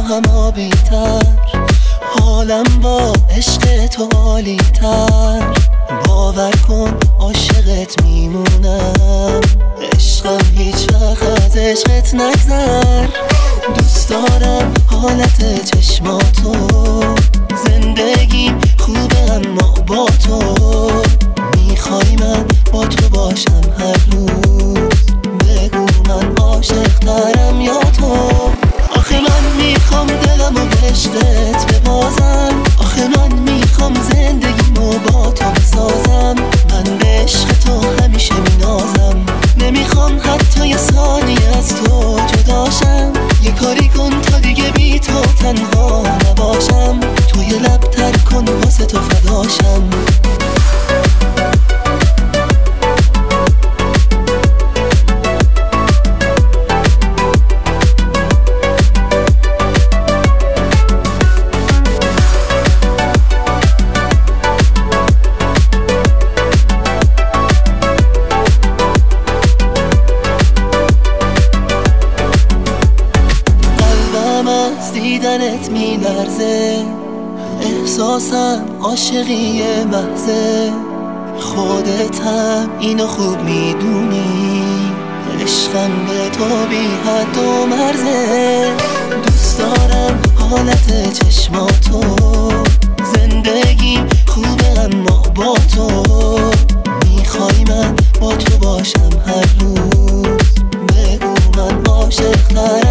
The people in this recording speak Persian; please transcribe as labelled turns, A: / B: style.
A: هم آبی‌تر، حالم با عشق تو عالی‌تر. باور کن عاشقت میمونم، عشقم هیچ وقت از عشقت نگذر. دوست دارم حالت چشماتو، زندگیم خوبه اما با تو. میخوای من با تو باشم هر روز، بگو من عاشق ترم یا تو. آخه من میخوام دلمو به عشقت ببازم، آخه من میخوام زندگیمو با تو بسازم. من به عشق تو همیشه مینازم، نمیخوام حتی یه ثانیه از تو جداشم. یه کاری کن تا دیگه بی تو تنها نباشم، تو یه لب تر کن واسه تو فداشم. دیدنت میلرزه، احساسم عاشقی محضه. خودتم اینو خوب میدونی، عشقم به تو بی حد و مرزه. دوست دارم حالت چشماتو، زندگیم خوبه اما با تو. میخوای من با تو باشم هر روز، بگو من عاشق ترم